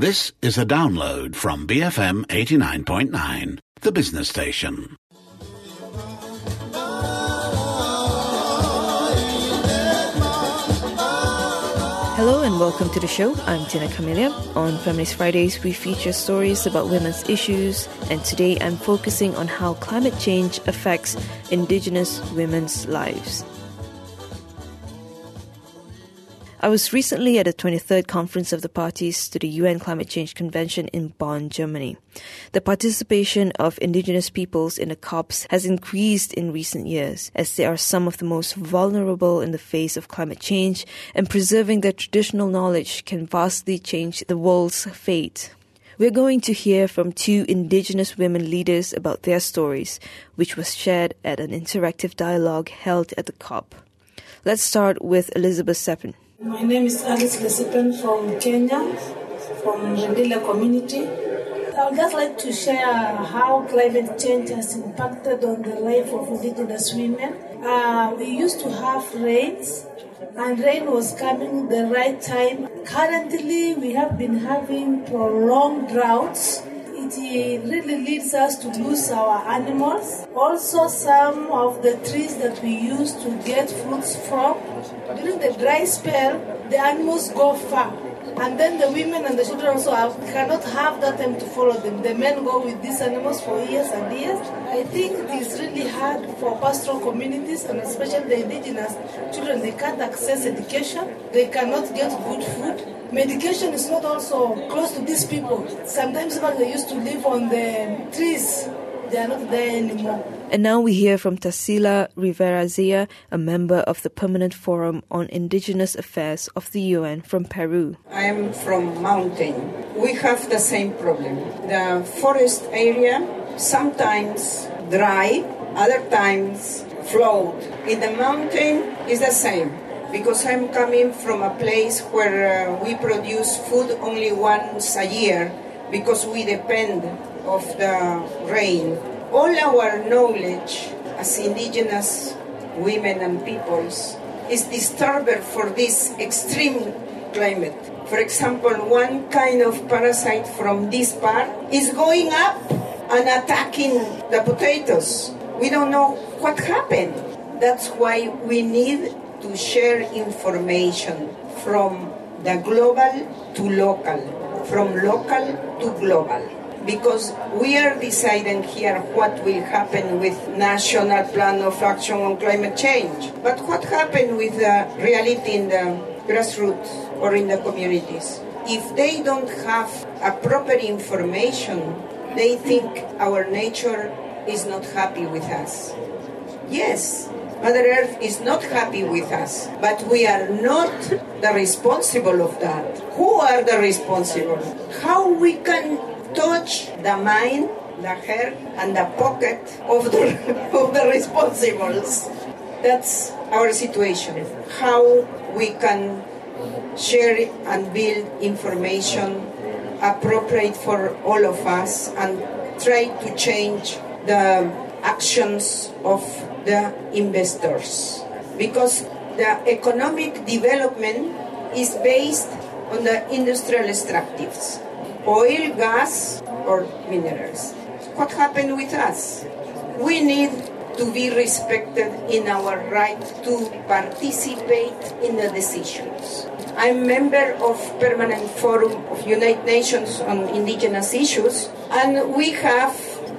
This is a download from BFM 89.9, the business station. Hello and welcome to the show. I'm Tina Camelia. On Feminist Fridays, we feature stories about women's issues, and today I'm focusing on how climate change affects Indigenous women's lives. I was recently at the 23rd Conference of the Parties to the UN Climate Change Convention in Bonn, Germany. The participation of Indigenous peoples in the COPs has increased in recent years, as they are some of the most vulnerable in the face of climate change, and preserving their traditional knowledge can vastly change the world's fate. We're going to hear from two Indigenous women leaders about their stories, which was shared at an interactive dialogue held at the COP. Let's start with Elizabeth Seppen. My name is Alice Lesipen from Kenya, from Rendile community. I would just like to share how climate change has impacted on the life of Indigenous women. We used to have rains, and rain was coming the right time. Currently, we have been having prolonged droughts. It really leads us to lose our animals. Also, some of the trees that we used to get fruits from, during the dry spell, the animals go far. And then the women and the children also cannot have that time to follow them. The men go with these animals for years and years. I think it is really hard for pastoral communities, and especially the indigenous children. They can't access education. They cannot get good food. Medication is not also close to these people. Sometimes even they used to live on the trees. They are not there anymore. And now we hear from Tarsila Rivera Zea, a member of the Permanent Forum on Indigenous Affairs of the UN from Peru. I am from mountain. We have the same problem. The forest area sometimes dry, other times flood. In the mountain is the same. Because I'm coming from a place where we produce food only once a year because we depend of the rain. All our knowledge as indigenous women and peoples is disturbed for this extreme climate. For example, one kind of parasite from this part is going up and attacking the potatoes. We don't know what happened. That's why we need to share information from the global to local, from local to global. Because we are deciding here what will happen with National Plan of Action on Climate Change. But what happened with the reality in the grassroots or in the communities? If they don't have a proper information, they think our nature is not happy with us. Yes, Mother Earth is not happy with us, but we are not the responsible of that. Who are the responsible? How we can touch the mind, the heart, and the pocket of the responsibles? That's our situation. How we can share and build information appropriate for all of us and try to change the actions of the investors, because the economic development is based on the industrial extractives, oil, gas, or minerals. What happened with us? We need to be respected in our right to participate in the decisions. I'm member of Permanent Forum of United Nations on Indigenous Issues, and we have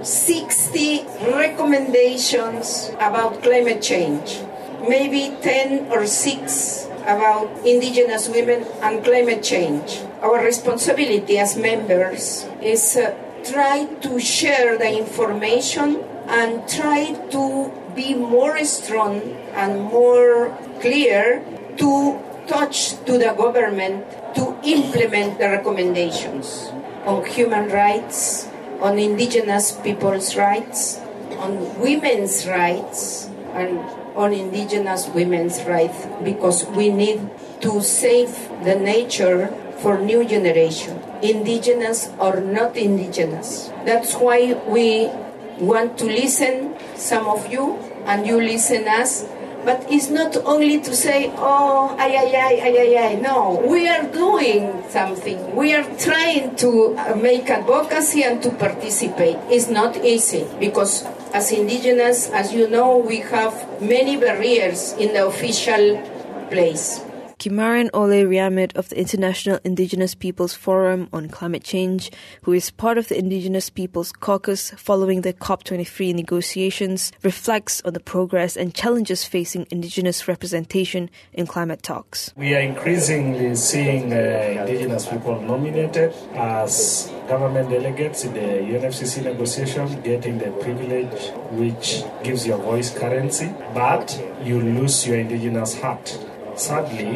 60 recommendations about climate change, maybe 10 or 6 about indigenous women and climate change. Our responsibility as members is try to share the information and try to be more strong and more clear to touch to the government to implement the recommendations on human rights, on indigenous people's rights, on women's rights, and on indigenous women's rights, because we need to save the nature for new generation, indigenous or not indigenous. That's why we want to listen, some of you, and you listen us, But it's not only to say, oh, ay. No, we are doing something. We are trying to make advocacy and to participate. It's not easy because as indigenous, as you know, we have many barriers in the official place. Kimaran Ole Riamid of the International Indigenous Peoples Forum on Climate Change, who is part of the Indigenous Peoples Caucus following the COP23 negotiations, reflects on the progress and challenges facing Indigenous representation in climate talks. We are increasingly seeing Indigenous people nominated as government delegates in the UNFCCC negotiation, getting the privilege which gives your voice currency, but you lose your Indigenous heart. Sadly,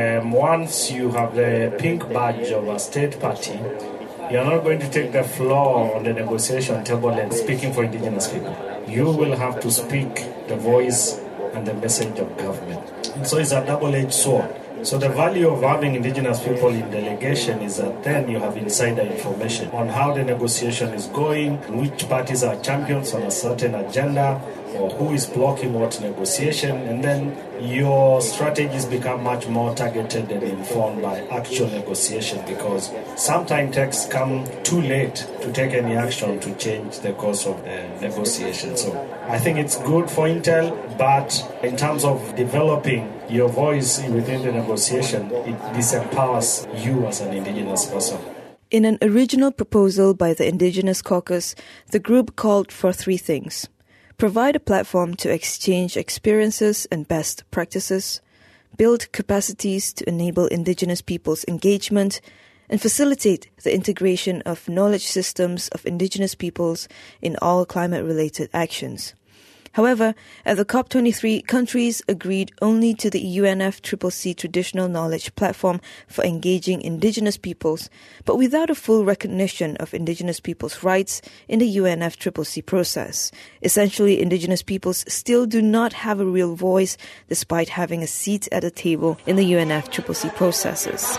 once you have the pink badge of a state party, you're not going to take the floor on the negotiation table and speaking for Indigenous people. You will have to speak the voice and the message of government. And so it's a double-edged sword. So the value of having Indigenous people in delegation is that then you have insider information on how the negotiation is going, which parties are champions on a certain agenda, or who is blocking what negotiation, and then your strategies become much more targeted and informed by actual negotiation, because sometimes texts come too late to take any action to change the course of the negotiation. So I think it's good for Intel, but in terms of developing your voice within the negotiation, it disempowers you as an Indigenous person. In an original proposal by the Indigenous Caucus, the group called for three things: provide a platform to exchange experiences and best practices, build capacities to enable Indigenous peoples' engagement, and facilitate the integration of knowledge systems of Indigenous peoples in all climate-related actions. However, at the COP23, countries agreed only to the UNFCCC Traditional Knowledge Platform for engaging Indigenous peoples, but without a full recognition of Indigenous peoples' rights in the UNFCCC process. Essentially, Indigenous peoples still do not have a real voice despite having a seat at the table in the UNFCCC processes.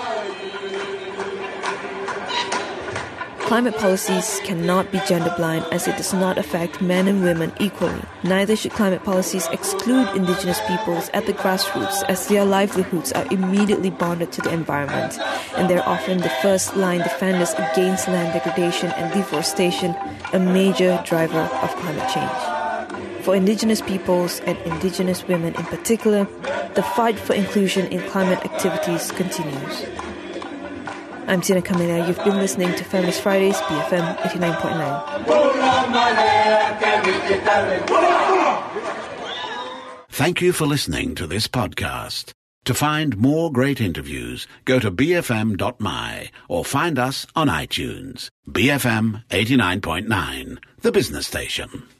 Climate policies cannot be gender blind as it does not affect men and women equally. Neither should climate policies exclude Indigenous peoples at the grassroots, as their livelihoods are immediately bonded to the environment, and they're often the first-line defenders against land degradation and deforestation, a major driver of climate change. For Indigenous peoples and Indigenous women in particular, the fight for inclusion in climate activities continues. I'm Tina Kamila. You've been listening to Feminist Fridays, BFM 89.9. Thank you for listening to this podcast. To find more great interviews, go to bfm.my or find us on iTunes. BFM 89.9, the business station.